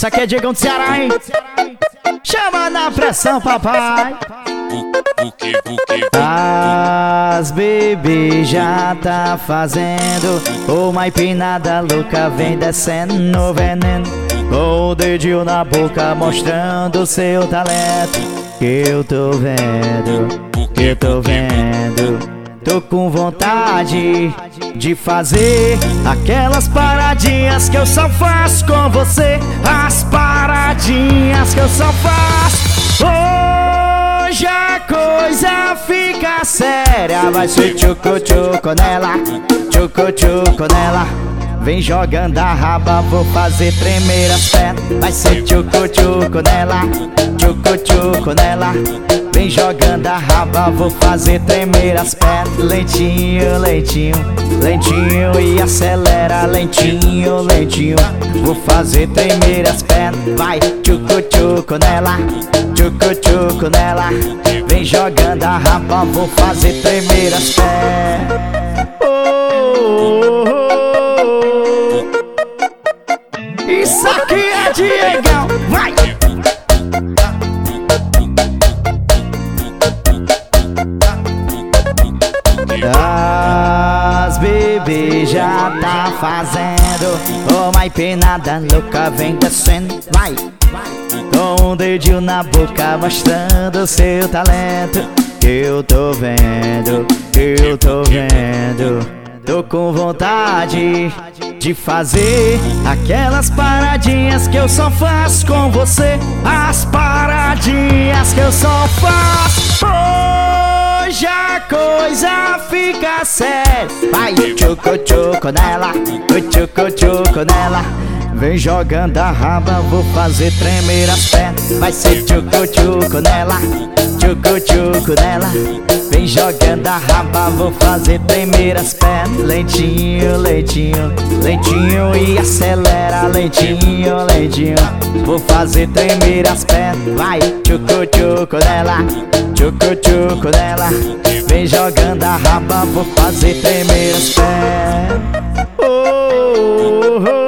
Essa aqui é Diegão do Ceará, hein? Chama na pressão, papai. As bebês já tá fazendo uma empinada louca, vem descendo no veneno, com o dedinho na boca mostrando seu talento. Que eu tô vendo, que eu tô vendo. Tô com vontade de fazer aquelas paradinhas que eu só faço com você. As paradinhas que eu só faço. Hoje a coisa fica séria. Vai ser tchucu-tchucu nela, tchucu-tchucu nela. Vem jogando a raba, vou fazer tremer as pernas. Vai ser tchucu-tchucu nela, tchucu-tchucu nela. Vem jogando a raba, vou fazer tremer as pernas. Lentinho, lentinho, lentinho e acelera. Lentinho, lentinho, vou fazer tremer as pernas. Vai, tchucu-tchucu nela, tchucu-tchucu nela. Vem jogando a raba, vou fazer tremer as pernas. Isso aqui é Diegão, vai! As bebês já tá fazendo uma empinada louca, vem descendo, vai! Com um dedinho na boca mostrando seu talento. Que eu tô vendo, que eu tô vendo. Tô com vontade de fazer aquelas paradinhas que eu só faço com você. As paradinhas que eu só faço. Hoje a coisa fica séria. Vai, tchucu-tchucu nela, tchucu-tchucu nela. Vem jogando a raba, vou fazer tremer as pernas. Vai ser tchucu-tchucu nela, tchucu-tchucu nela. Vem jogando a raba, vou fazer tremer as pernas. Lentinho, lentinho, lentinho e acelera. Lentinho, lentinho, vou fazer tremer as pernas. Vai, tchucu-tchucu nela, tchucu-tchucu nela. Vem jogando a raba, vou fazer tremer as pernas. Oh, oh, oh.